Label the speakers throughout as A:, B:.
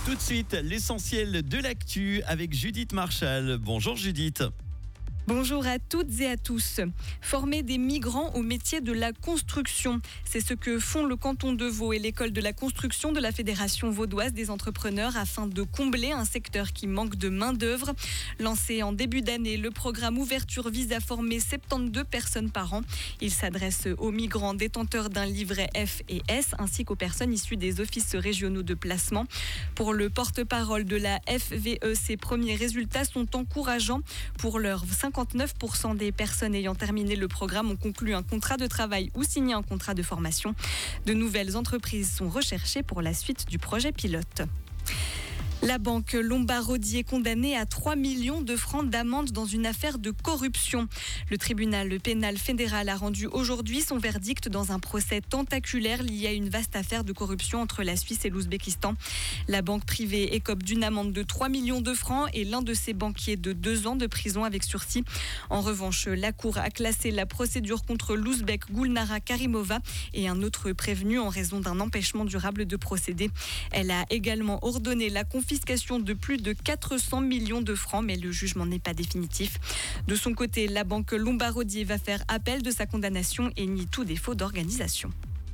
A: Tout de suite, l'essentiel de l'actu avec Judith Marchal. Bonjour Judith.
B: Bonjour à toutes et à tous. Former des migrants au métier de la construction, c'est ce que font le canton de Vaud et l'école de la construction de la Fédération vaudoise des entrepreneurs afin de combler un secteur qui manque de main-d'œuvre. Lancé en début d'année, le programme Ouverture vise à former 72 personnes par an. Il s'adresse aux migrants détenteurs d'un livret F et S ainsi qu'aux personnes issues des offices régionaux de placement. Pour le porte-parole de la FVE, ces premiers résultats sont encourageants. Pour leur 59% des personnes ayant terminé le programme ont conclu un contrat de travail ou signé un contrat de formation. De nouvelles entreprises sont recherchées pour la suite du projet pilote. La banque Lombardi est condamnée à 3 millions de francs d'amende dans une affaire de corruption. Le tribunal pénal fédéral a rendu aujourd'hui son verdict dans un procès tentaculaire lié à une vaste affaire de corruption entre la Suisse et l'Ouzbékistan. La banque privée écope d'une amende de 3 millions de francs et l'un de ses banquiers de 2 ans de prison avec sursis. En revanche, la Cour a classé la procédure contre l'Ouzbek Gulnara Karimova et un autre prévenu en raison d'un empêchement durable de procéder. Elle a également ordonné la confiscation de plus de 400 millions de francs, mais le jugement n'est pas définitif. De son côté, la banque Lombardi va faire appel de sa condamnation et nie tout défaut d'organisation.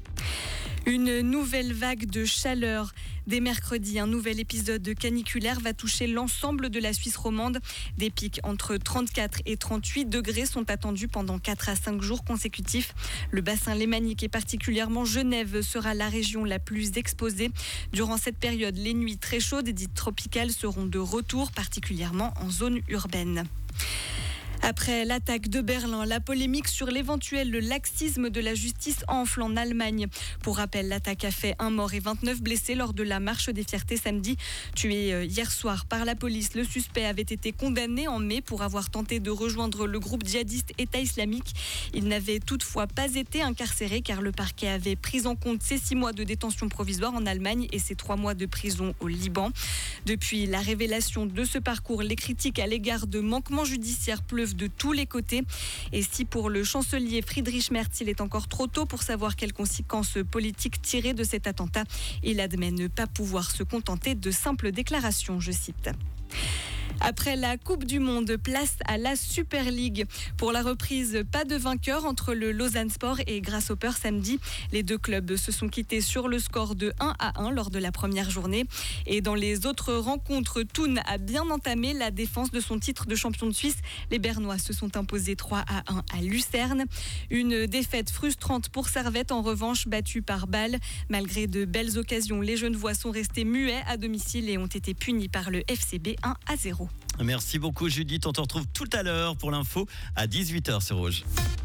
B: Une nouvelle vague de chaleur. Dès mercredi, un nouvel épisode caniculaire va toucher l'ensemble de la Suisse romande. Des pics entre 34 et 38 degrés sont attendus pendant 4 à 5 jours consécutifs. Le bassin lémanique et particulièrement Genève sera la région la plus exposée. Durant cette période, les nuits très chaudes et dites tropicales seront de retour, particulièrement en zone urbaine. Après l'attaque de Berlin, la polémique sur l'éventuel laxisme de la justice enfle en Allemagne. Pour rappel, l'attaque a fait 1 mort et 29 blessés lors de la marche des fiertés samedi. Tué hier soir par la police, le suspect avait été condamné en mai pour avoir tenté de rejoindre le groupe djihadiste État islamique. Il n'avait toutefois pas été incarcéré car le parquet avait pris en compte ses 6 mois de détention provisoire en Allemagne et ses 3 mois de prison au Liban. Depuis la révélation de ce parcours, les critiques à l'égard de manquements judiciaires pleuvent de tous les côtés. Et si pour le chancelier Friedrich Merz, il est encore trop tôt pour savoir quelles conséquences politiques tirer de cet attentat, il admet ne pas pouvoir se contenter de simples déclarations, je cite. Après la Coupe du Monde, place à la Super League. Pour la reprise, pas de vainqueur entre le Lausanne Sport et Grasshopper samedi. Les deux clubs se sont quittés sur le score de 1-1 lors de la première journée. Et dans les autres rencontres, Thun a bien entamé la défense de son titre de champion de Suisse. Les Bernois se sont imposés 3-1 à Lucerne. Une défaite frustrante pour Servette, en revanche battue par Bâle. Malgré de belles occasions, les Genevois sont restés muets à domicile et ont été punis par le FCB 1-0.
A: Merci beaucoup Judith, on te retrouve tout à l'heure pour l'info à 18h sur Rouge.